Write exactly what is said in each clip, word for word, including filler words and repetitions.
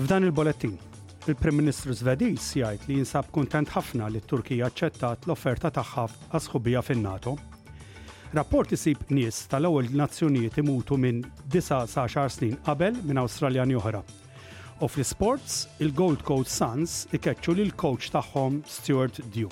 F'dan il-bolettin, il-Prim Ministru Żvediż jgħid li jinsab kuntent ħafna li t-Turkija aċċettat l-offerta tagħha għas-sħubija fin-NATO. Rapport isib nies tal-ewwel nazzjonijiet imutu minn disa' sa għaxar snin qabel minn Awstraljani oħra. U fl-sports, il-Gold Coast Suns ikeċċu lil coach tagħhom Stuart Dew.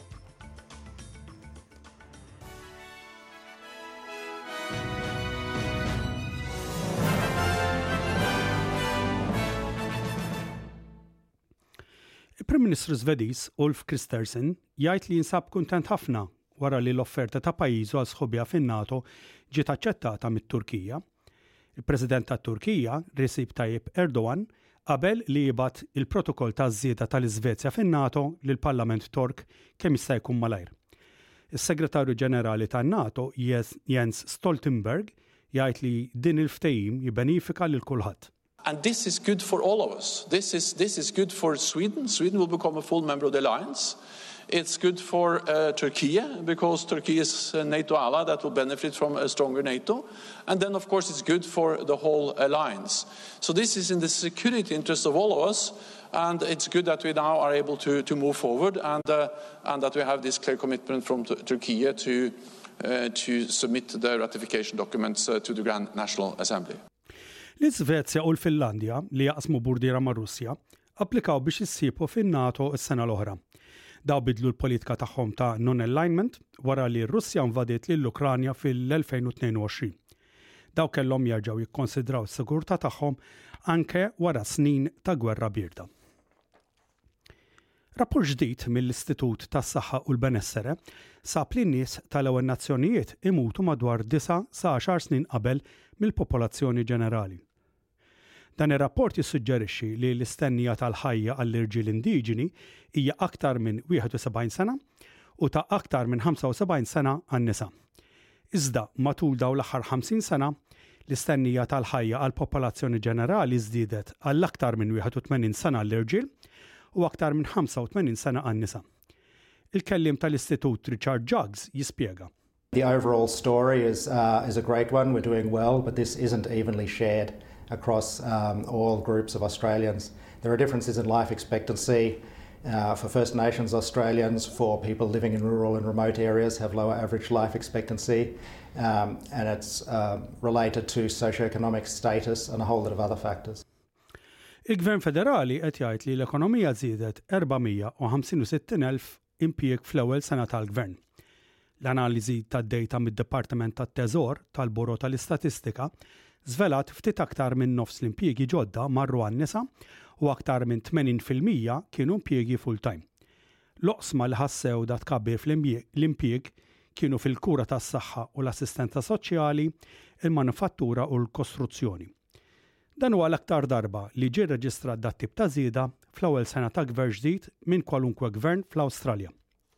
Il-Prim Ministru Żvediż Ulf Kristersson jgħid li jinsab kuntent ħafna wara li l-offerta ta' pajjiżu għal sħubija fin-NATO ġiet aċċettata mit-Turkija. Il-President tat-Turkija, Recep Tayyip Erdogan, qabel li jibgħat il-protokoll ta' żieda tal-Iżvezja fin-NATO lill-Parlament Tork kemm jista' jkun malajr. Is-Segretarju Ġenerali tan-NATO Jens Stoltenberg jgħid li din il-ftehim jibbenifika lil kulħadd. And this is good for all of us. This is, this is good for Sweden. Sweden will become a full member of the alliance. It's good for uh, Turkey, because Turkey is a NATO ally that will benefit from a stronger NATO. And then, of course, it's good for the whole alliance. So this is in the security interest of all of us, and it's good that we now are able to, to move forward and, uh, and that we have this clear commitment from t- Turkey to, uh, to submit the ratification documents uh, to the Grand National Assembly. L-Iżvezja u l-Finlandja li jaqsmu burdira ma' Russja applikaw biex issiebu fin-NATO s-sena l-oħra. Daw bidlu l-politika tagħhom ta' non-alignment wara li r-Russja invadiet lill-Ukranja fil-elfejn u tnejn u għoxrin. Daw kellhom jerġgħu jikkonsidraw s-sigurtà tagħhom anke wara snin ta' gwerra birda. Rapport ġdid mill-Istitut tas-Saħħa u l-Benessere sab li n-nies tal-ewwel nazzjonijiet imutu madwar disa' sa għaxar snin qabel mill-popolazzjoni ġenerali. Dan ir-rapport jissuġġerixxi li l-istennija tal-ħajja għall-irġiel indiġeni hija aktar minn wieħed u sebgħin sena u ta' aktar minn ħamsa u sebgħin sena għan-nisa. Iżda matul dawn l-aħħar ħamsin sena, l-istennija tal-ħajja għall-popolazzjoni ġenerali żdiedet għall aktar minn wieħed u tmenin sena għall-irġiel u aktar minn ħamsa u tmenin sena għan-nisa. Il-kellim tal-Istitut Richard Jugs jispjega. The overall story is uh, is a great one. We're doing well, but this isn't evenly shared across um, all groups of Australians. There are differences in life expectancy. Uh, for First Nations Australians, for people living in rural and remote areas, have lower average life expectancy, um, and it's uh, related to socioeconomic status and a whole lot of other factors. Il-Gvern Federali qed jgħid li l-ekonomija żiedet erbamija u ħamsin u sittin elf impjieg fl-ewwel sena tal-Gvern. L-analiżi tad-dejta mid-Dipartiment tat-Teżor tal-Buro tal-Istatistika żvelat ftit aktar minn nofs l-impjiegi ġodda marru għan-nisa u aktar minn tmenin fil-mija kienu impjiegi full-time. L-oqsma li ħassew dat tkabbir fl-impjieg kienu fil-kura tas-saħħa u l-assistenza soċjali, il-manufattura u l-kostruzzjoni. Dan huwa l-aktar darba li ġie rreġistrat dat tip ta' żieda fl-ewwel sena ta' gvern ġdid minn kwalunkwe gvern fl-Awstralja.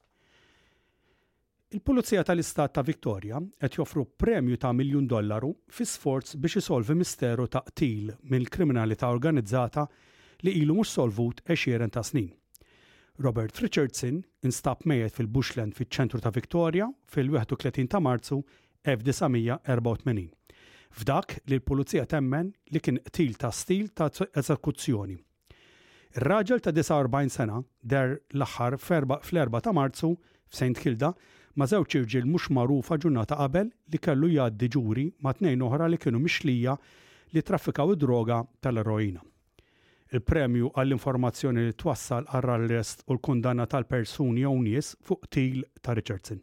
Il-Pulizija tal-Istat ta' Victoria qed joffru premju ta' miljun dollaru fi sforz biex isolvi misteru ta' qtil mill-kriminalità organizzata li ilu mhux solvut għexieren ta' snin. Robert Richardson instab mejjed fil-Bushland fiċ-ċentru ta' Victoria fil-wieħed u tletin ta' Marzu elf tisa' erba' u tmenin. F'dak li l-Pulizija temmen li kien qtil ta' stil ta' eżekuzzjoni. Ir-raġel ta' disa' u erbgħin sena der l-aħħar fl-erba' ta' Marzu f'Saint Kilda ma' żewġ irġiel mhux magħrufa ġurnata qabel li kellu jgħaddi ġuri ma' tnejn oħra li kienu mixlija li traffikaw id-droga tal-eroina. Il-premju għall-informazzjoni li twassal għall-arrest u l-kundanna tal-persuni jew nies fuq qtil ta' Richardson.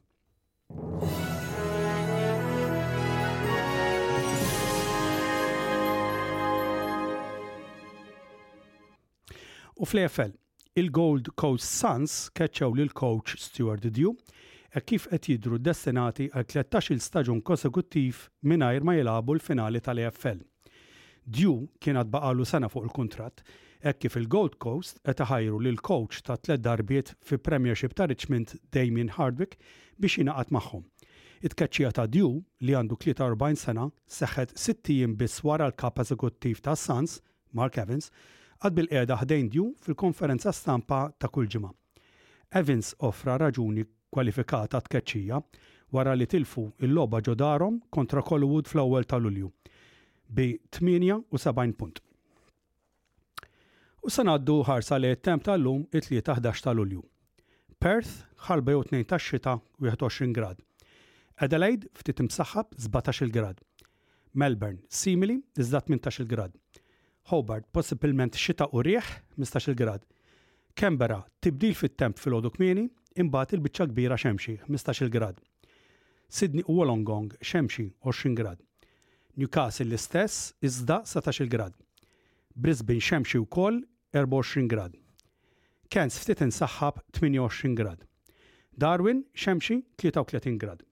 U fl-E F L, il-Gold Coast Suns keċċew lil coach Stuart Dew e kif qed jidhru destinati għal tlettax-il staġun konsekuttiv mingħajr ma jilagħbu l-finali tal-E F L. Dew kien għad baqalu sena fuq il-kuntratt hekk kif il-Gold Coast qed iħajru lil coach ta' tliet darbiet fi Premiership ta' Richmond Damien Hardwick biex jingħaqad magħhom. It-tkeċċija ta' Dew li għandu tlieta u erbgħin sena seħħet sitt ijiem biss wara l-kap eżekuttiv ta' Suns, Mark Evans, għad bil-qiegħda ħdejn Dew fil-konferenza stampa ta' kull ġimgħa. Evans offra raġuni kwalifikata tkeċċija wara li tilfu il-logħba ġo darhom kontra Colwood fl-ewwel ta' Lulju bi tminja u sebgħin punt. U se ngħaddu ħarsa li t-temp tal-lum it-tlieta ħdax ta' Lulju. Perth ħalba jew tnejn tax-xita wieħed u għoxrin grad. Adelaide ftit imsaħħab sebgħetax-il grad. Melbourne simili iżda tmintax-il grad. Hobart possibilment xita u rieħ ħmistax-il grad. Canberra tibdil fit-temp filgħodu kmieni imbagħad il-biċċa kbira xemxi ħmistax-il grad. Sydney u Wollongong xemxi għoxrin grad. Newcastle l-istess iżda setax-il grad. Brisbane xemxi wkoll erba' u għoxrin grad. Cairns ftit insaħħab tminja u għoxrin grad. Darwin xemxi tlieta u tletin grad.